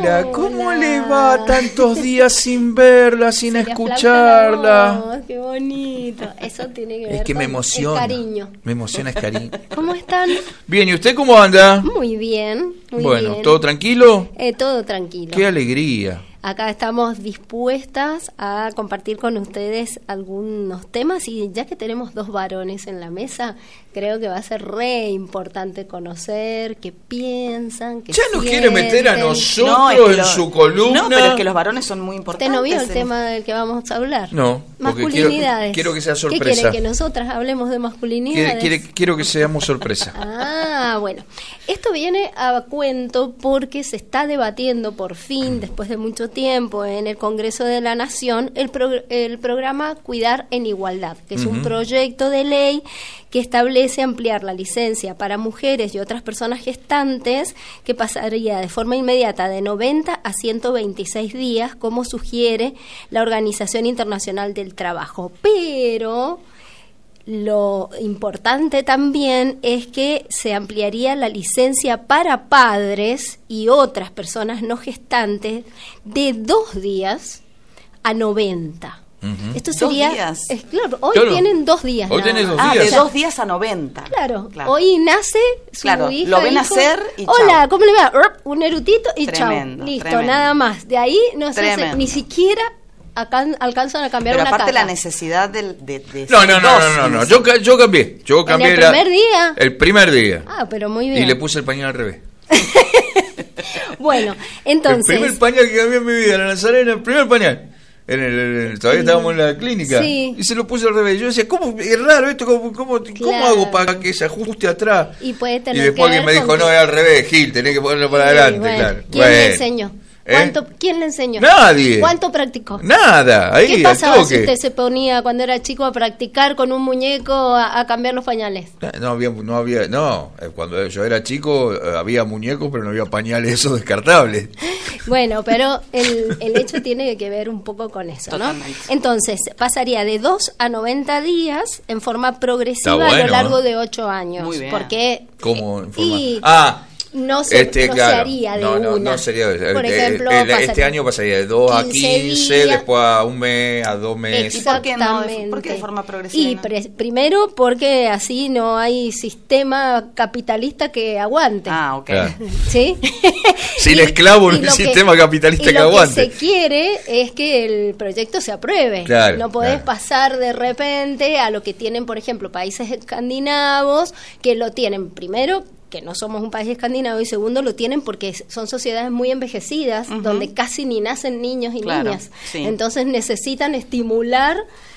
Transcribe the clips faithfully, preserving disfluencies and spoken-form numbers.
Hola, Hola. ¿cómo le va? Tantos días sin verla, sin Se le escucharla. aflauta la voz, qué bonito. Eso tiene que ver Es que me con emociona. el cariño. Me emociona, es cariño. ¿Cómo están? Bien, ¿y usted cómo anda? Muy bien, muy bueno, bien. ¿todo tranquilo? Eh, todo tranquilo. Qué alegría. Acá estamos dispuestas a compartir con ustedes algunos temas y ya que tenemos dos varones en la mesa, creo que va a ser re importante conocer qué piensan, qué Ya nos sienten. quiere meter a nosotros No, es que en lo- su columna. No, pero es que los varones son muy importantes. ¿Usted no vio el en- tema del que vamos a hablar? No, porque Masculinidades. quiero- quiero que sea ¿Qué sorpresa. quieren? ¿Que nosotras hablemos de masculinidades? Quiere- quiere- quiero que seamos sorpresa. Ah, bueno. Esto viene a cuento porque se está debatiendo por fin, después de mucho tiempo, en el Congreso de la Nación, el, pro- el programa Cuidar en Igualdad, que es un Ujú. proyecto de ley que establece ampliar la licencia para mujeres y otras personas gestantes, que pasaría de forma inmediata de noventa a ciento veintiséis días, como sugiere la Organización Internacional del Trabajo. Pero lo importante también es que se ampliaría la licencia para padres y otras personas no gestantes de dos días a noventa. Ujú. Esto ¿Dos sería, días? es claro, hoy Claro. tienen dos días. Hoy nada tenés más. dos Ah, días. de dos días a noventa. Claro, Claro. hoy nace su Claro, hija. lo ven hijo. nacer y chau. Hola, ¿cómo le va? Urp, un erutito y chao. Tremendo, Listo, tremendo. nada más. De ahí no se hace, Tremendo. ni siquiera acan- alcanzan a cambiar Pero una aparte caca. la necesidad del, de, de No, ser no, no, dosis. no, no, no. Yo, ca- yo cambié. Yo cambié el la- primer día? El primer día. Ah, pero muy bien. Y le puse el pañal al revés. Bueno, entonces. El primer pañal que cambié en mi vida, la Nazarena, el primer pañal. En el, en el- todavía estábamos en la clínica. Sí. Y se lo puse al revés. Yo decía, ¿cómo? Es raro esto. ¿Cómo, cómo, ¿cómo Claro. hago para que se ajuste atrás? Y puede tener Y después que que ver me dijo, con no, que- es al revés, Gil, tenés que ponerlo para Sí, adelante, bueno. claro. ¿Quién Bueno. le enseñó? ¿Eh? ¿Cuánto, ¿Quién le enseñó? Nadie. ¿Cuánto practicó? Nada, ahí, ¿Qué al pasaba si toque. usted se ponía cuando era chico a practicar con un muñeco a, a cambiar los pañales? No había, no había, no, eh, cuando yo era chico eh, había muñecos, pero no había pañales esos descartables. Bueno, pero el, el hecho tiene que ver un poco con eso, ¿no? Totalmente. Entonces, pasaría de dos a noventa días en forma progresiva Está a bueno, lo largo ¿eh? de ocho años. Muy bien. Porque ¿Cómo? en forma- y Ah, no se, este, no claro. se haría de no, no, una. no sería. Por eh, ejemplo, el- el- este pasaría año pasaría de dos a quince quince, días. después a un mes, a dos meses. ¿Y por qué no? Exactamente. ¿Por qué de forma progresiva Y no? pre- primero porque así no hay sistema capitalista que aguante. Ah, ok. Claro. ¿Sí? Sin Y- esclavo no y hay lo sistema capitalista y que lo aguante. que se quiere es que el proyecto se apruebe. Claro, no podés claro. pasar de repente a lo que tienen, por ejemplo, países escandinavos, que lo tienen primero que no somos un país escandinavo, y segundo lo tienen porque son sociedades muy envejecidas, Ujú. donde casi ni nacen niños y Claro, niñas. sí. Entonces necesitan estimular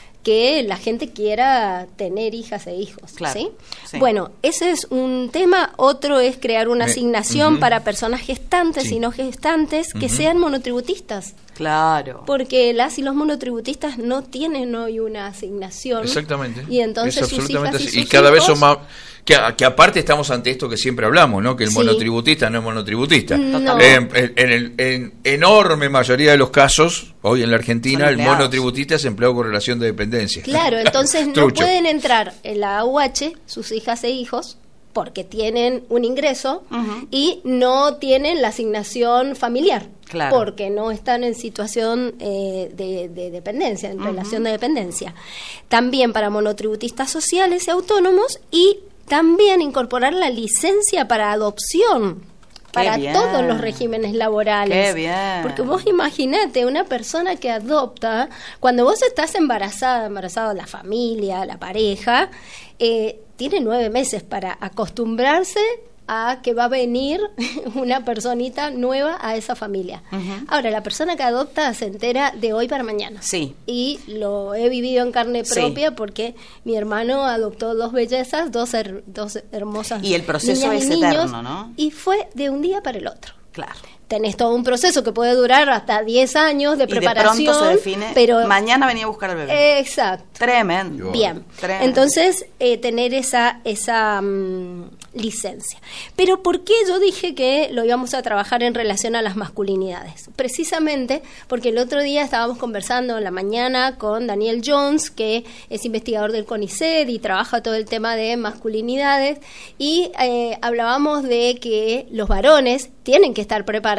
que la gente quiera tener hijas e hijos, Claro, ¿sí? sí. Bueno, ese es un tema. Otro es crear una Me- asignación ujú. para personas gestantes Sí. y no gestantes que Ujú. sean monotributistas, Claro. porque las y los monotributistas no tienen hoy una asignación. Exactamente. Y entonces Es sus absolutamente hijas y así. Y sus cada vez hijos- son más. Que, que aparte estamos ante esto que siempre hablamos, ¿no? Que el Sí. monotributista no es monotributista. No. En, en, en el en enorme mayoría de los casos, hoy en la Argentina, Son el empleados. monotributista es empleado con relación de dependencia. Claro, entonces no Trucho. pueden entrar en la A U H sus hijas e hijos porque tienen un ingreso Ujú. y no tienen la asignación familiar. Claro. Porque no están en situación eh, de, de dependencia, en Ujú. relación de dependencia. También para monotributistas sociales y autónomos, y también incorporar la licencia para adopción Qué para bien. todos los regímenes laborales. Qué bien. Porque vos imaginate una persona que adopta, cuando vos estás embarazada, embarazada la familia, la pareja, eh, tiene nueve meses para acostumbrarse a que va a venir una personita nueva a esa familia. Ujú. Ahora, la persona que adopta se entera de hoy para mañana. Sí. Y lo he vivido en carne Sí. propia porque mi hermano adoptó dos bellezas, dos, her- dos hermosas Y el proceso niñas es y niños, eterno, ¿no? Y fue de un día para el otro. Claro. Tenés todo un proceso que puede durar hasta diez años de Y de preparación. pronto se define, pero mañana venía a buscar al bebé. Exacto. Tremendo. Bien. Tremendo. Entonces, eh, tener esa, esa mm, licencia. Pero ¿por qué yo dije que lo íbamos a trabajar en relación a las masculinidades? Precisamente porque el otro día estábamos conversando en la mañana con Daniel Jones, que es investigador del CONICET y trabaja todo el tema de masculinidades, y eh, hablábamos de que los varones tienen que estar preparados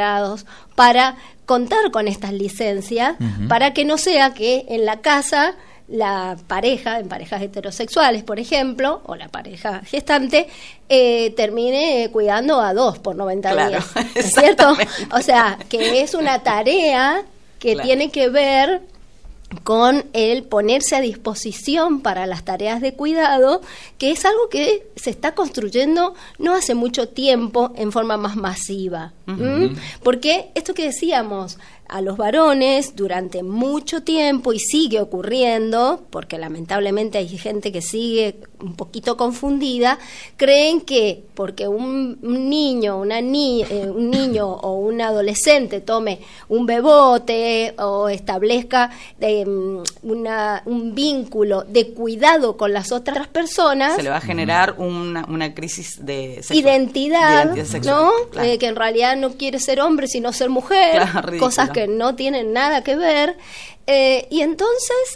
preparados para contar con estas licencias, uh-huh. para que no sea que en la casa la pareja, en parejas heterosexuales, por ejemplo, o la pareja gestante, eh, termine cuidando a dos por noventa claro, días, ¿no es cierto? O sea, que es una tarea que claro. tiene que ver con el ponerse a disposición para las tareas de cuidado, que es algo que se está construyendo no hace mucho tiempo en forma más masiva. Uh-huh. ¿Mm? Porque esto que decíamos, a los varones durante mucho tiempo, y sigue ocurriendo, porque lamentablemente hay gente que sigue un poquito confundida, creen que porque un, un niño, una ni, eh, un niño o un adolescente tome un bebote o establezca eh, una, un vínculo de cuidado con las otras personas, se le va a generar una, una crisis de sexual, identidad, de identidad sexual, ¿no? Claro. Eh, que en realidad no quiere ser hombre sino ser mujer, claro, cosas que no tienen nada que ver, eh, y entonces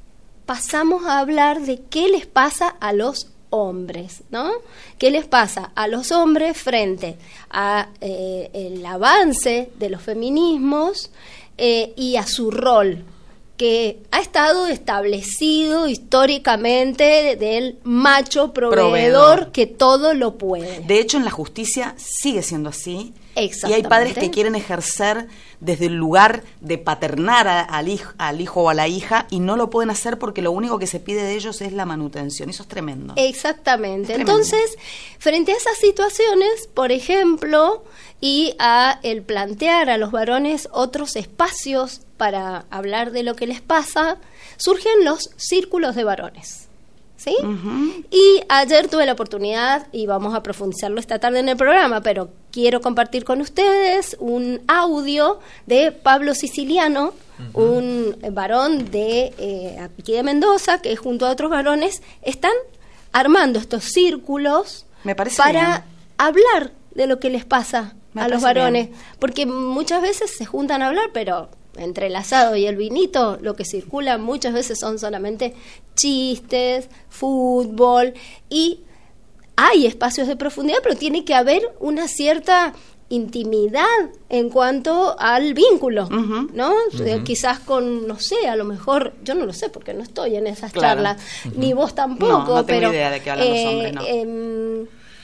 pasamos a hablar de qué les pasa a los hombres, ¿no? ¿Qué les pasa a los hombres frente a eh, el avance de los feminismos eh, y a su rol que ha estado establecido históricamente del macho proveedor, proveedor que todo lo puede? De hecho, en la justicia sigue siendo así. Y hay padres que quieren ejercer desde el lugar de paternar a, al, hijo, al hijo o a la hija y no lo pueden hacer porque lo único que se pide de ellos es la manutención. Eso es tremendo. Exactamente. Es Entonces, tremendo. Frente a esas situaciones, por ejemplo, y a el plantear a los varones otros espacios para hablar de lo que les pasa, surgen los círculos de varones. ¿Sí? Uh-huh. Y ayer tuve la oportunidad, y vamos a profundizarlo esta tarde en el programa, pero quiero compartir con ustedes un audio de Pablo Siciliano, uh-huh. un varón de eh, aquí de Mendoza, que junto a otros varones están armando estos círculos Me parece para bien. hablar de lo que les pasa Me a los varones, bien. Porque muchas veces se juntan a hablar, pero entre el asado y el vinito, lo que circula muchas veces son solamente chistes, fútbol, y hay espacios de profundidad, pero tiene que haber una cierta intimidad en cuanto al vínculo, uh-huh. ¿no? Uh-huh. Eh, quizás con, no sé, a lo mejor, yo no lo sé porque no estoy en esas claro. charlas, uh-huh. ni vos tampoco, no, no tengo pero idea de qué hablan eh, los hombres, no. eh,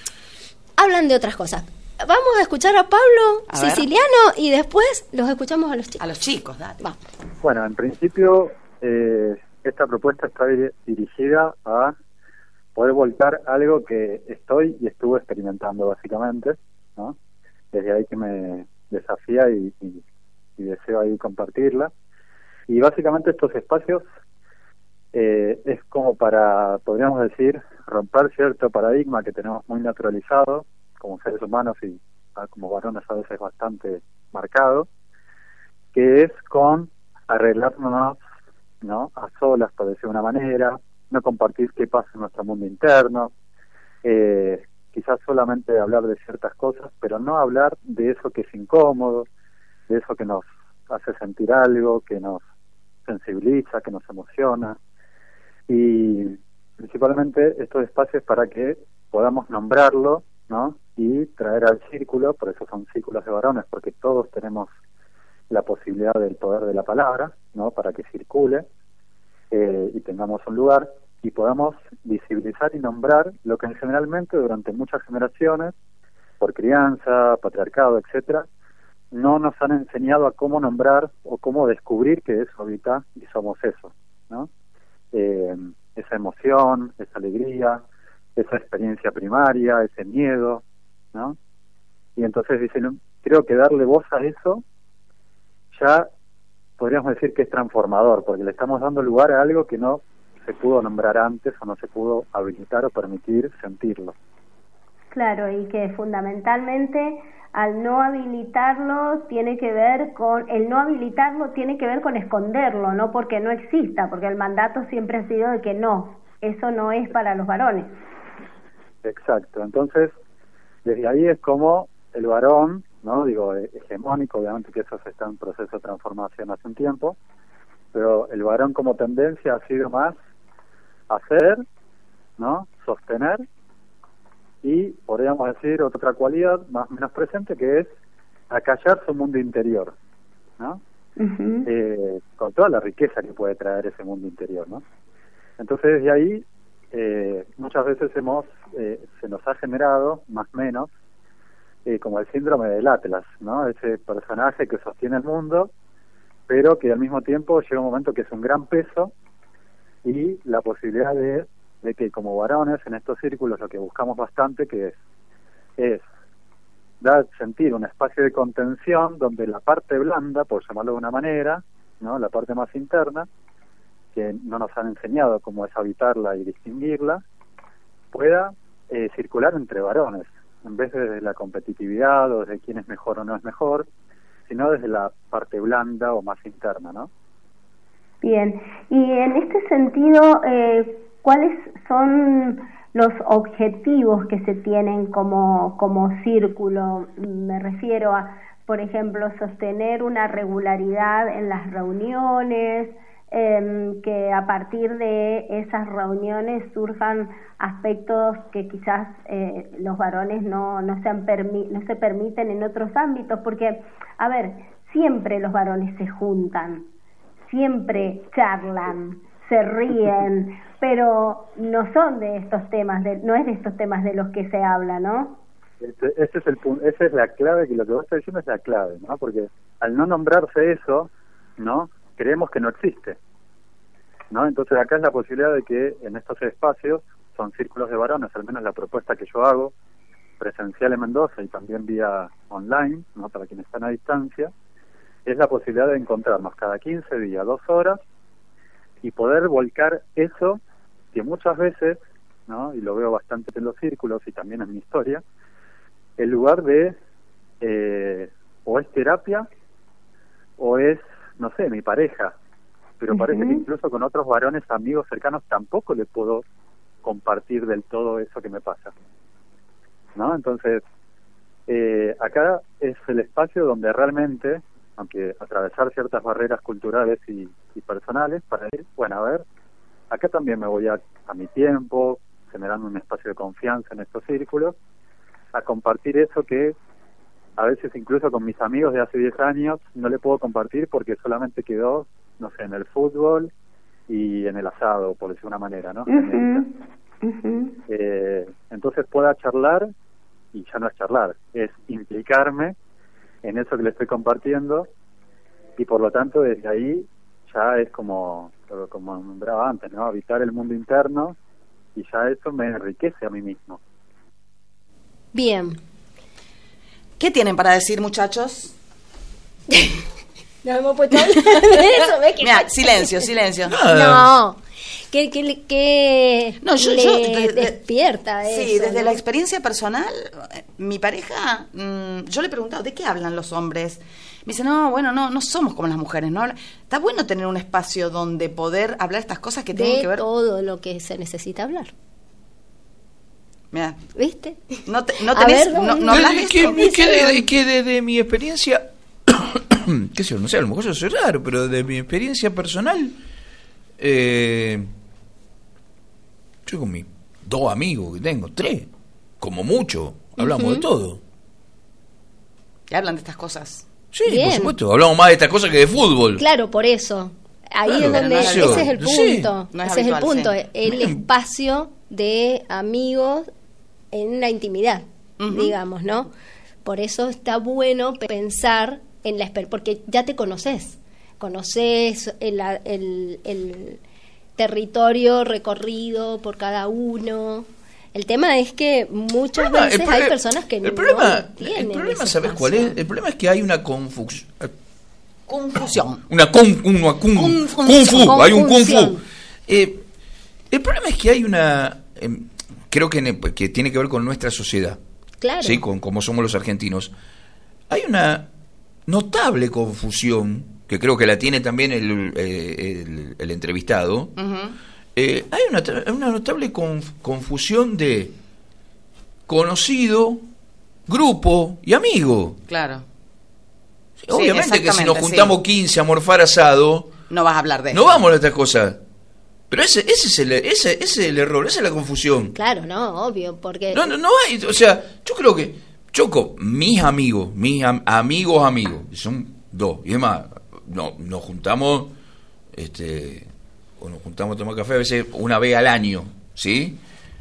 hablan de otras cosas. Vamos a escuchar a Pablo a Siciliano ver. Y después los escuchamos a los chicos. A los chicos, dale. Va. Bueno, en principio, eh, esta propuesta está dirigida a poder volcar algo que estoy y estuve experimentando básicamente, ¿no? Desde ahí que me desafía y, y, y deseo ahí compartirla. Y básicamente estos espacios eh, es como para, podríamos decir, romper cierto paradigma que tenemos muy naturalizado como seres humanos y como varones a veces bastante marcado, que es con arreglarnos, ¿no?, a solas, por decir de una manera, no compartir qué pasa en nuestro mundo interno, eh, quizás solamente hablar de ciertas cosas, pero no hablar de eso que es incómodo, de eso que nos hace sentir algo, que nos sensibiliza, que nos emociona, y principalmente estos espacios para que podamos nombrarlo, ¿no?, y traer al círculo, por eso son círculos de varones, porque todos tenemos la posibilidad del poder de la palabra, ¿no?, para que circule eh, y tengamos un lugar y podamos visibilizar y nombrar lo que generalmente durante muchas generaciones, por crianza, patriarcado, etcétera, no nos han enseñado a cómo nombrar o cómo descubrir que eso habita y somos eso, ¿no? Eh, esa emoción, esa alegría, esa experiencia primaria, ese miedo, ¿no? Y entonces dicen, creo que darle voz a eso ya podríamos decir que es transformador, porque le estamos dando lugar a algo que no se pudo nombrar antes o no se pudo habilitar o permitir sentirlo. Claro, y que fundamentalmente al no habilitarlo tiene que ver con, el no habilitarlo tiene que ver con esconderlo, no porque no exista, porque el mandato siempre ha sido de que no, eso no es para los varones. Exacto, entonces desde ahí es como el varón, no digo hegemónico, obviamente que eso está en proceso de transformación hace un tiempo, pero el varón como tendencia ha sido más hacer, ¿no?, sostener, y podríamos decir otra cualidad más o menos presente que es acallar su mundo interior, ¿no? Uh-huh. Eh, con toda la riqueza que puede traer ese mundo interior, ¿no? Entonces desde ahí eh, muchas veces hemos eh, se nos ha generado más o menos eh, como el síndrome del Atlas, ¿no? Ese personaje que sostiene el mundo, pero que al mismo tiempo llega un momento que es un gran peso, y la posibilidad de, de que como varones en estos círculos lo que buscamos bastante que es es dar sentir un espacio de contención donde la parte blanda, por llamarlo de una manera, ¿no? La parte más interna, que no nos han enseñado cómo es habitarla y distinguirla, pueda eh, circular entre varones, en vez de desde la competitividad o desde quién es mejor o no es mejor, sino desde la parte blanda o más interna, ¿no? Bien, y en este sentido, eh, ¿cuáles son los objetivos que se tienen como, como círculo? Me refiero a, por ejemplo, sostener una regularidad en las reuniones, eh, que a partir de esas reuniones surjan aspectos que quizás eh, los varones no, no, sean permi- no se permiten en otros ámbitos, porque, a ver, siempre los varones se juntan, siempre charlan, se ríen, pero no son de estos temas, de, no es de estos temas de los que se habla, ¿no? Ese, ese es el punto, esa es la clave, que lo que vos estás diciendo es la clave, ¿no? Porque al no nombrarse eso, ¿no? Creemos que no existe, ¿no? Entonces acá es la posibilidad de que en estos espacios, son círculos de varones, al menos la propuesta que yo hago, presencial en Mendoza y también vía online, ¿no? Para quienes están a distancia, es la posibilidad de encontrarnos cada quince días, dos horas, y poder volcar eso que muchas veces, ¿no? Y lo veo bastante en los círculos y también en mi historia, el lugar de eh, o es terapia o es, no sé, mi pareja, pero uh-huh. Parece que incluso con otros varones amigos cercanos tampoco le puedo compartir del todo eso que me pasa, ¿no? Entonces eh, acá es el espacio donde realmente, aunque atravesar ciertas barreras culturales y, y personales, para ir, bueno, a ver, acá también me voy a, a mi tiempo, generando un espacio de confianza en estos círculos, a compartir eso que a veces incluso con mis amigos de hace diez años no le puedo compartir porque solamente quedó, no sé, en el fútbol y en el asado, por decir de una manera, ¿no? Uh-huh. Uh-huh. Eh, entonces pueda charlar, y ya no es charlar, es implicarme en eso que le estoy compartiendo, y por lo tanto desde ahí ya es como como nombraba antes, ¿no? Habitar el mundo interno, y ya eso me enriquece a mí mismo. Bien. ¿Qué tienen para decir, muchachos? No hemos puesto a hablar de eso, ¿ves? Mira, silencio, silencio. No, que, que, que no, yo, le yo de, de, despierta eso. Sí, desde ¿no? la experiencia personal, mi pareja, mmm, yo le he preguntado, ¿de qué hablan los hombres? Me dice, no, bueno, no no somos como las mujeres, ¿no? Está bueno tener un espacio donde poder hablar estas cosas que de tienen que ver... De todo lo que se necesita hablar. Mira, ¿viste? No, te, no tenés, ver, no, no hablas de que, esto. Que, que, de, que de, de mi experiencia, qué sé yo, no sé, a lo mejor yo soy raro, pero de mi experiencia personal, eh, yo con mis dos amigos que tengo, tres, como mucho, hablamos uh-huh. de todo. ¿Y hablan de estas cosas? Sí, bien. Por supuesto, hablamos más de estas cosas que de fútbol. Claro, por eso. Ahí claro, es donde, ese es el punto, sí. no es ese habitual, es el punto, sí. el espacio de amigos en la intimidad, uh-huh. digamos, ¿no? Por eso está bueno pensar en la experiencia, porque ya te conoces, conoces el, el, el territorio recorrido por cada uno. El tema es que muchas problema, veces hay personas que el no problema, lo tienen. El problema, ¿sabes cuál es? El problema es que hay una confusión. Confusión. Una con, una kung, kung fu, hay un kung fu. Eh, el problema es que hay una, eh, creo que, que tiene que ver con nuestra sociedad. Claro. Sí, con cómo somos los argentinos. Hay una notable confusión, que creo que la tiene también el, el, el entrevistado. Uh-huh. Eh, hay una, una notable conf, confusión de conocido, grupo y amigo. Claro. Sí, obviamente que si nos juntamos sí. quince a morfar asado, no vas a hablar de eso. No vamos a hablar de estas cosas. Pero ese, ese, es el, ese, ese es el error, esa es la confusión. Claro, no, obvio, porque... No, no, no hay, o sea, yo creo que Choco, mis amigos, mis am- amigos, amigos, son dos, y es más, no, nos juntamos, este, o nos juntamos a tomar café a veces una vez al año, ¿sí?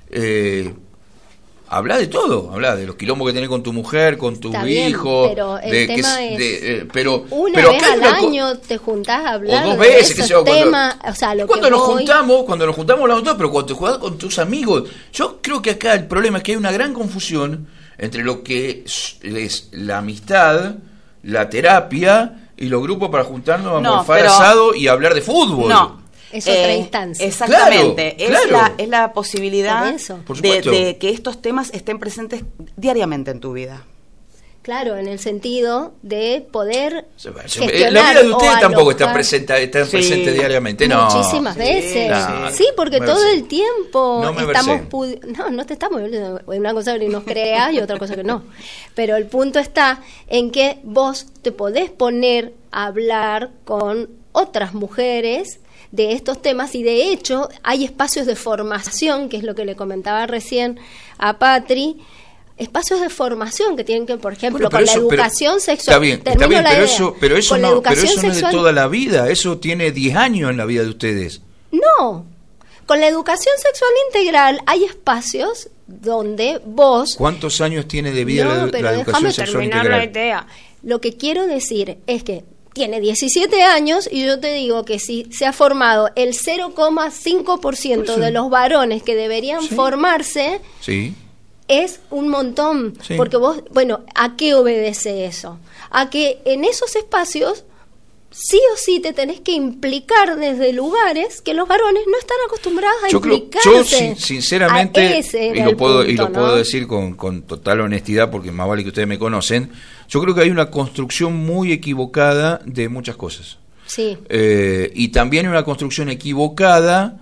Eh, habla de todo, habla de los quilombos que tenés con tu mujer, con tu Está hijo, bien, pero el de tema que, es de, eh, pero, una pero vez acá hay al una co- año te juntás a hablar o dos de veces, esos que sea, cuando- temas, o sea, lo cuando que nos voy- juntamos, cuando nos juntamos hablamos todo, pero cuando te jugás con tus amigos, yo creo que acá el problema es que hay una gran confusión entre lo que es, es la amistad, la terapia y los grupos para juntarnos a No, morfar pero- asado y hablar de fútbol. No. Es otra instancia. Exactamente. Claro, es, claro. La, es la posibilidad Por eso. Por de, supuesto. de que estos temas estén presentes diariamente en tu vida. Claro, en el sentido de poder Se va, se- gestionar la vida de o ustedes tampoco está alojar presente, está Sí. presente diariamente, no. muchísimas veces. Claro. Sí, porque Me todo versé. el tiempo No me estamos... versé. pu- No, no te estamos... Una cosa que nos creas y otra cosa que no. Pero el punto está en que vos te podés poner a hablar con otras mujeres de estos temas, y de hecho hay espacios de formación, que es lo que le comentaba recién a Patri, espacios de formación que tienen que, por ejemplo, Bueno, pero con eso- la pero- educación sexual. Está bien, está Termino bien, la pero idea. eso, pero eso Con la no, pero educación eso no es de sexual- toda la vida, eso tiene diez años en la vida de ustedes. No, con la educación sexual integral hay espacios donde vos... ¿Cuántos años tiene de vida No, la, pero la educación déjame sexual terminar integral? la idea. Lo que quiero decir es que tiene diecisiete años y yo te digo que si se ha formado el cero coma cinco por ciento Por eso. de los varones que deberían Sí. formarse, Sí. es un montón. Sí. Porque vos, bueno, ¿a qué obedece eso? A que en esos espacios sí o sí te tenés que implicar desde lugares que los varones no están acostumbrados a Yo creo, implicarse. yo sin- sinceramente, A ese era y lo el puedo y punto, lo ¿no? puedo decir con, con total honestidad, porque más vale que ustedes me conocen, yo creo que hay una construcción muy equivocada de muchas cosas. Sí. Eh, y también una construcción equivocada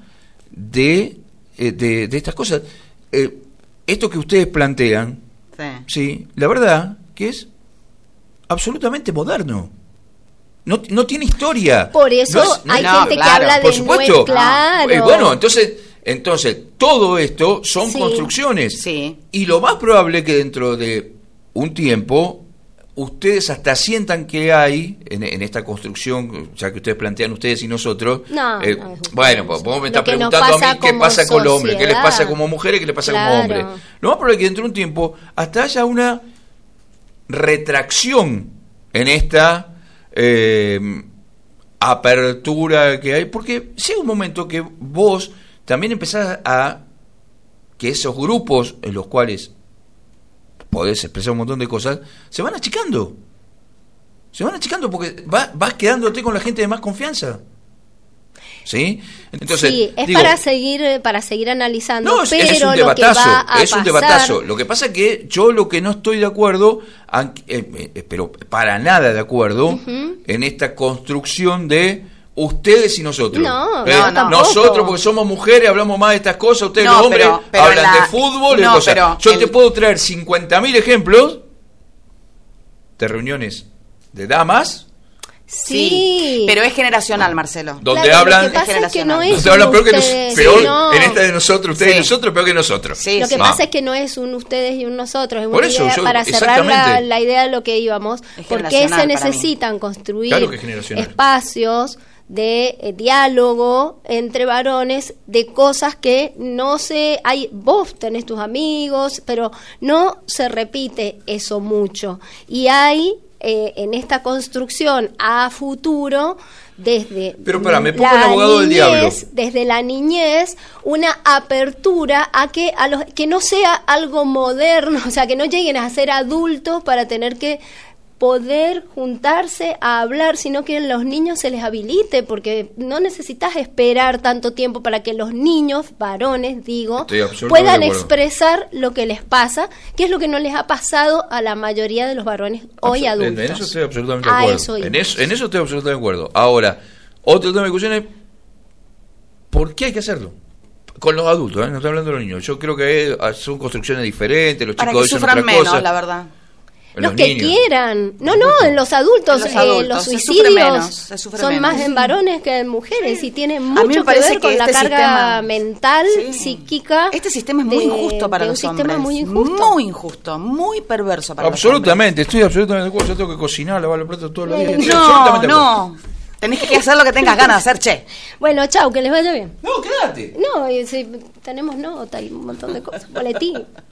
de, eh, de, de estas cosas. Eh, esto que ustedes plantean, Sí. sí, la verdad que es absolutamente moderno. No, no tiene historia. Por eso No es- no hay es- no, gente claro, que habla de por supuesto. nue- claro. Eh, bueno, entonces, entonces todo esto son Sí. construcciones. Sí. Y lo más probable es que dentro de un tiempo ustedes hasta sientan que hay en, en esta construcción, ya que ustedes plantean ustedes y nosotros. No, eh, no es ustedes. bueno, pues vos me Lo estás que nos preguntando a pasa mí qué como pasa con los hombres, qué les pasa sociedad. como mujeres, qué les pasa como Claro. hombres. Lo más probable es que dentro de un tiempo hasta haya una retracción en esta eh, apertura que hay, porque llega un momento que vos también empezás a que esos grupos en los cuales podés expresar un montón de cosas se van achicando, se van achicando porque va, vas quedándote con la gente de más confianza, ¿sí? Entonces, sí, es digo, para seguir para seguir analizando, no, es, pero es un lo que debatazo, va a es un pasar- debatazo. Lo que pasa es que yo lo que no estoy de acuerdo, aunque- eh, eh, pero para nada de acuerdo, Ujú. en esta construcción de ustedes y nosotros. No, Eh, no, tampoco. nosotros porque somos mujeres hablamos más de estas cosas, ustedes No, los hombres pero- pero hablan la- de fútbol y de no, cosas. pero Yo el- te puedo traer cincuenta mil ejemplos de reuniones de damas Sí, Pero es generacional, Marcelo. donde Claro, hablan, lo que pasa es que no es donde hablan un peor que nos- ustedes, peor no. en esta de nosotros, ustedes Sí. y nosotros, peor que nosotros. Sí, Lo que sí. pasa Ah. es que no es un ustedes y un nosotros, es Por una eso, idea yo- para cerrar la, exactamente. la idea de lo que íbamos, Es porque generacional se para mí. necesitan construir Claro que es generacional. espacios de eh, diálogo entre varones de cosas que no se hay vos tenés tus amigos, pero no se repite eso mucho y hay eh, en esta construcción a futuro desde Pero pará, me pongo la el abogado del niñez, diablo. desde la niñez una apertura a que a los que no sea algo moderno, o sea, que no lleguen a ser adultos para tener que poder juntarse a hablar, sino que a los niños se les habilite, porque no necesitas esperar tanto tiempo para que los niños, varones, digo, Estoy absolutamente puedan de acuerdo. expresar lo que les pasa, que es lo que no les ha pasado a la mayoría de los varones hoy Absol- adultos. En, en eso estoy absolutamente de A acuerdo. eso iba. en, eso, en eso estoy absolutamente de acuerdo. Ahora, otro tema de discusión es ¿por qué hay que hacerlo? Con los adultos, ¿eh? No estoy hablando de los niños. Yo creo que hay- son construcciones diferentes, los Para chicos que dicen sufran otra menos, cosa. la verdad. Los, los que quieran. No, no, en los adultos, en los, adultos. Eh, los suicidios menos, son menos. Más en varones que en mujeres sí. Y tienen mucho que ver con que la este carga sistema, mental, sí. psíquica. Este sistema es muy de, injusto para los hombres. Muy injusto. Muy injusto, muy perverso para absolutamente, los hombres. Estoy absolutamente de acuerdo. Yo tengo que cocinar, lavar los platos todos los días. No, no. Tenés que hacer lo que tengas ganas de hacer, che. Bueno, chau, que les vaya bien. No, quédate. No, si tenemos nota y un montón de cosas. Boletín.